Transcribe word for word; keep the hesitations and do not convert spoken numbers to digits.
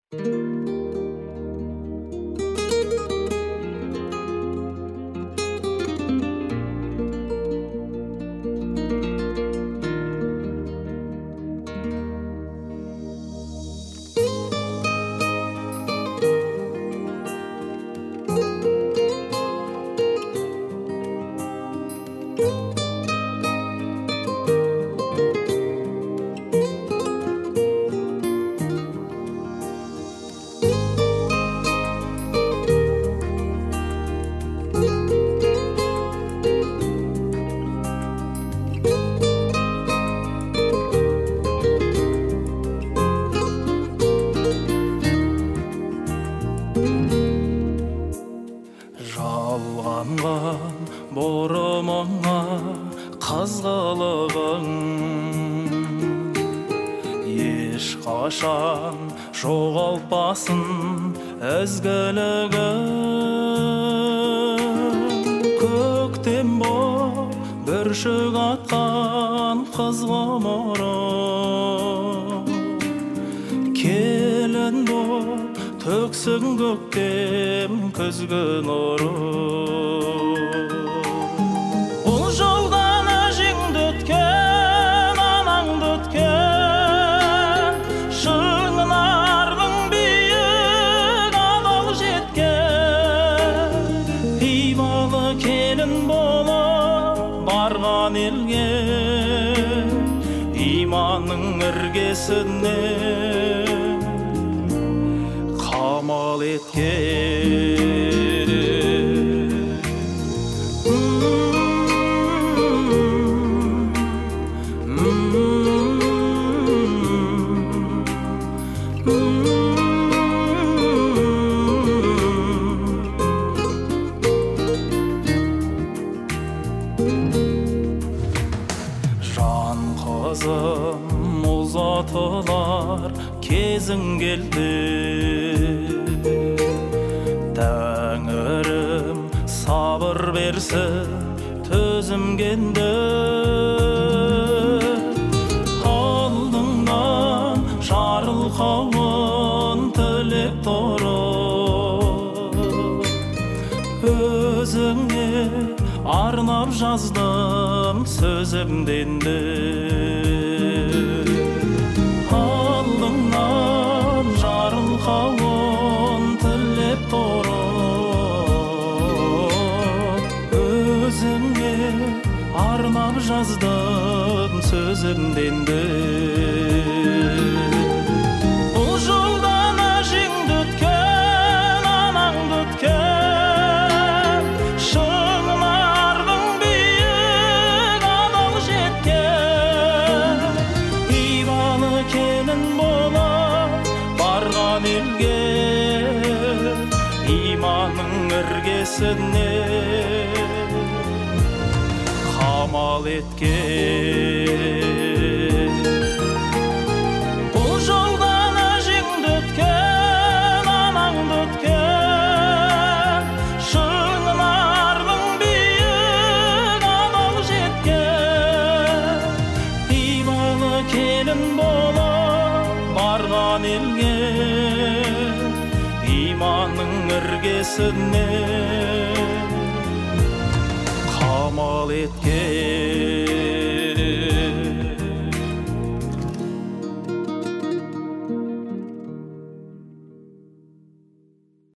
Жалғанған бұрымыңа қызғылығың ешқашан жоғалтпасын ізгілігің. Көктем боп бүршік атқан қыз ғұмырым, келін боп төксін көктем күзгі нұрын. Бұл жолдан әжеңді өткен, анаңды өткен, шыңырдың биік адал жеткен, пивалы келін болып барған елге, иманның іргесіне қамал еткен. Жан қызым ұзатылар кезің келді, Тәңірім сабыр берсін төзімгенді. Алдыңнан жарылқауын тілеп тұрып, өзіңе арнап жаздым сөзімденді. Алдыңнан жарылқауын тілеп тұрып, өзіңе арнап жаздым сөзімденді. Бұл жолдан әжеңді өткен, анаңды өткен, шыңырдың биік адал жеткен, пивалы келін болып барған елге, иманның іргесіне қамал еткен. Бұл жолдан әжеңді өткен, анаңды өткен, шыңырдың биік адал жеткен, пивалы келін болып барған елге, иманның іргесіне қамал еткен.